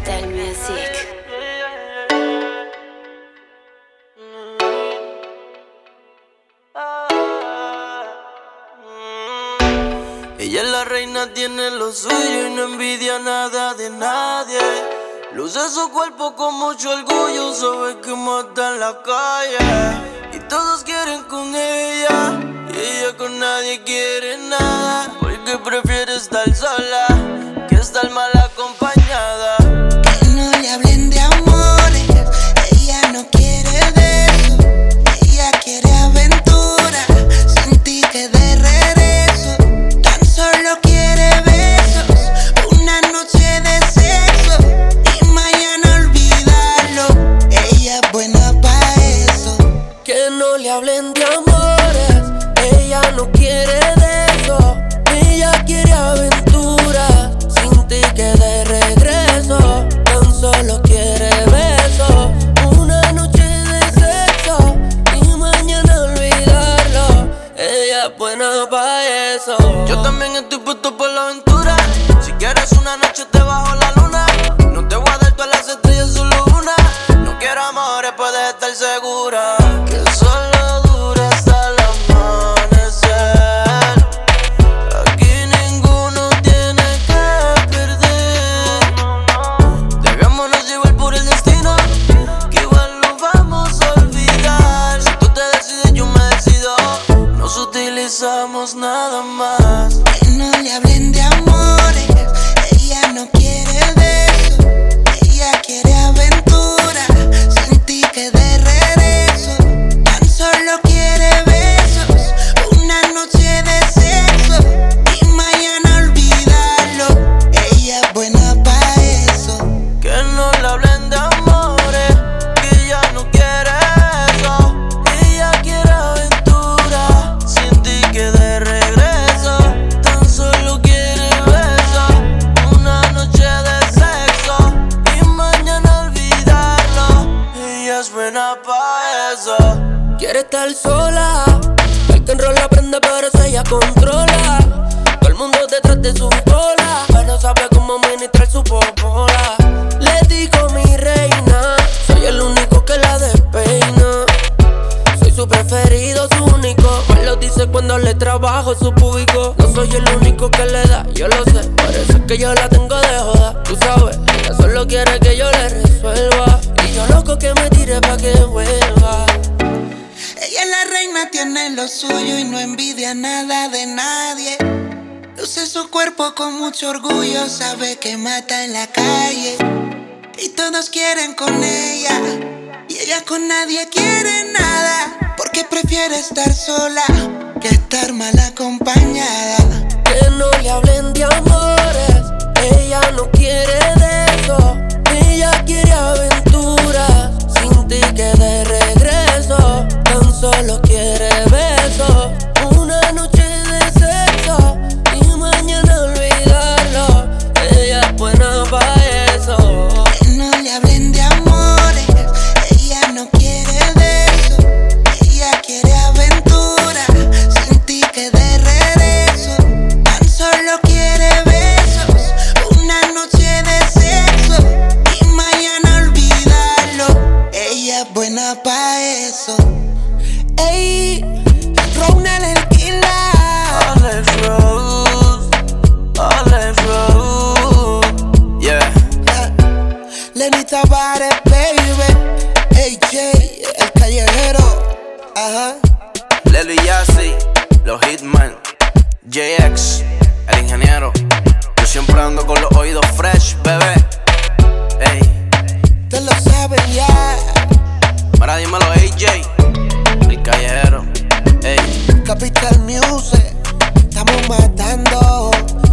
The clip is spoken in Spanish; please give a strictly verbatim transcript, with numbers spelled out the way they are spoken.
Capital Music. Ella es la reina, tiene lo suyo y no envidia nada de nadie. Luce su cuerpo con mucho orgullo, sabe que mata en la calle. Y todos quieren con ella, y ella con nadie quiere nada. Porque prefiere estar sola que estar mal acompañada. Que no le hablen de amores, ella no quiere de eso. Ella quiere aventura, sin ticket de regreso. Tan solo quiere besos, una noche de sexo y mañana olvidarlo. Ella es buena pa' eso. Que no le hablen de amores, ella no quiere de eso. Ella quiere aventuras, sin ticket de regreso. Tan solo quiere besos, una noche de sexo y mañana olvidarlo. Ella es buena pa' eso. Yo también estoy puesto por la aventura. Si quieres una noche te bajo la luna. No te voy a dar todas las estrellas, solo una. No quiero amores, puedes estar segura que solo dura hasta el amanecer. Aquí ninguno tiene que perder. Dejámonos llevar por el destino, que igual lo vamos a olvidar. Si tú te decides, yo me decido. Nos utilizamos nada más. Que no le hablen de amores, ella no quiere de eso. Ella quiere aventura, sin ticket de regreso. Tan solo quiere besos, una noche de sexo y mañana olvidarlo. Ella es buena pa' eso. Que no le hablen de amores, que ella no quiere eso. Ella quiere aventura, sin ticket de regreso. Tan solo quiere besos, una noche de sexo y mañana olvidarlo. Ella es buena pa' eso. Quiere estar sola, el que enrola prende pero eso ella controla. Todo el mundo detrás de su cola, pero sabe cómo administrar su popola. Le digo mi reina, soy el único que la despeina. Soy su preferido, su único. Me lo dice cuando le trabajo su público. No soy el único que le da, yo lo sé. Por eso es que yo la tengo de joda. Tú sabes, ella solo quiere que yo le resuelva. Y yo loco que me tire pa' que vuelva. Ella es la reina, tiene lo suyo y no envidia nada de nadie. Luce su cuerpo con mucho orgullo, sabe que mata en la calle. Y todos quieren con ella, y ella con nadie quiere nada. Porque prefiere estar sola que estar mal acompañada. Que no le hablen de amores, ella no quiere de eso. Ella quiere aventuras, sin ticket de regreso. Tan solo quiere besos, una noche de sexo y mañana olvidarlo. Ella es buena pa' eso. Que no le hablen de amores, ella no quiere de eso. Ella quiere aventura, sin ticket de regreso. Tan solo quiere besos, una noche de sexo y mañana olvidarlo. Ella es buena pa' eso. Ey, Ronald el killer. Alex Rose, Alex Rose, yeah. Lenny Tavares, baby. A J, el callejero. Ajá. Lelo y Yassi, los Hitman, J X, el ingeniero. Yo siempre ando con los oídos fresh, bebé. Ey, Te lo saben ya. para dímelo A J, el callejero. Ey, Capital Music. Estamos matando.